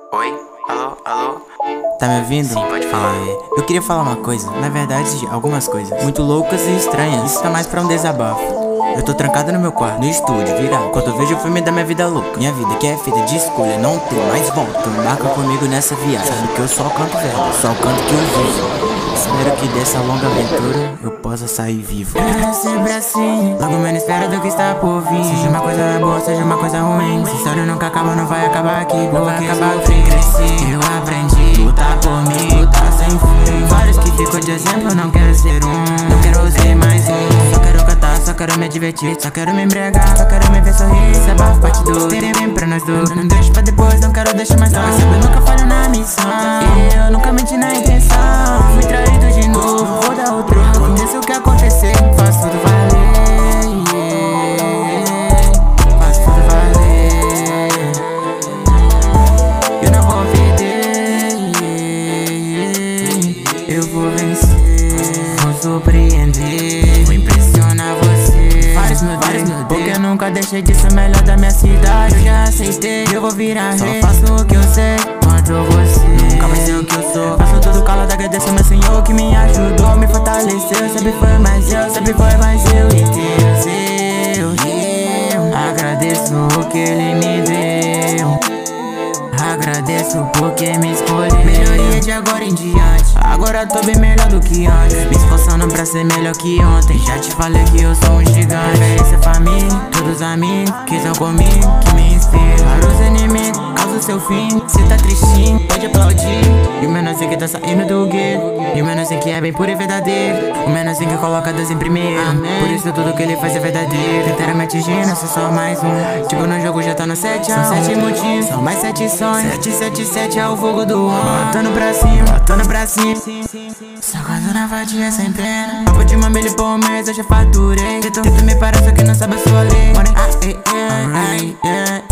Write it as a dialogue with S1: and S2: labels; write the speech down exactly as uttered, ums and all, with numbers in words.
S1: Oi? Alô? Alô?
S2: Tá me ouvindo?
S1: Sim, pode falar.
S2: É, eu queria falar uma coisa, na verdade, algumas coisas muito loucas e estranhas. Isso tá mais pra um desabafo. Eu tô trancado no meu quarto, no estúdio, virado. Quando eu vejo o filme da minha vida louca, minha vida que é feita de escolha, não tem mais volta. Embarca comigo nessa viagem, sabe que eu só canto velho, só canto que eu vivo. Espero que dessa longa aventura eu possa sair vivo. É sempre assim, logo menos espero do que está por vir. Seja uma coisa boa, seja uma coisa ruim, essa história nunca acaba, não vai acabar aqui. Não vai acabar aqui, cresci, eu aprendi, lutar por mim, lutar sem fim. Vários que ficam de exemplo, não quero ser um, não quero ser mais um. Só quero cantar, só quero me divertir, só quero me embriagar, só quero me ver sorrir. Isso é bafo, parte dois, terem bem pra nós dois. Não deixo pra depois, não quero deixar mais tarde. Eu nunca falho na missão, e eu nunca menti na intenção. Fui traído de novo, vou dar o troco. Aconteça o que acontecer, faço tudo valer, yeah. Faço tudo valer, eu não vou perder, yeah. Eu vou vencer, vou surpreender, vou impressionar você. Vários meu Deus, porque eu nunca deixei de ser melhor da minha cidade. Eu já aceitei, eu vou virar rei. Só faço o que eu sei, contra você. Nunca vai ser o que eu sou. Faço tudo calado, agradeço meu Senhor que me ajudou, me fortaleceu. Sempre foi mais eu, sempre foi mais eu. E Deus, eu, eu agradeço o que Ele me deu. Agradeço porque me escolheu. Melhoria de agora em diante, agora tô bem melhor do que antes. Me esforçando pra ser melhor que ontem. Já te falei que eu sou um gigante. Referência família, todos amigos que estão comigo, que me inspiram. Para os inimigos, causa o seu fim. Cê tá tristinho, pode aplaudir. E o menorzinho que tá saindo do gueto, e o menorzinho que é bem puro e verdadeiro, o menorzinho que coloca Deus em primeiro. Amém. Por isso tudo que ele faz é verdadeiro. Tentaram me atingir, não sou só mais um. Tipo no jogo já tá no sete a um. São sete motivos, são mais sete sonhos. Sete, sete, sete é o fogo do homem. Botando pra cima, botando pra cima. Só quando na vadia sem pena. Papo de mamilho por mês, eu já faturei. Tento me parar, só que não sabe a sua lei. Ah, ei, ei, ai, yeah.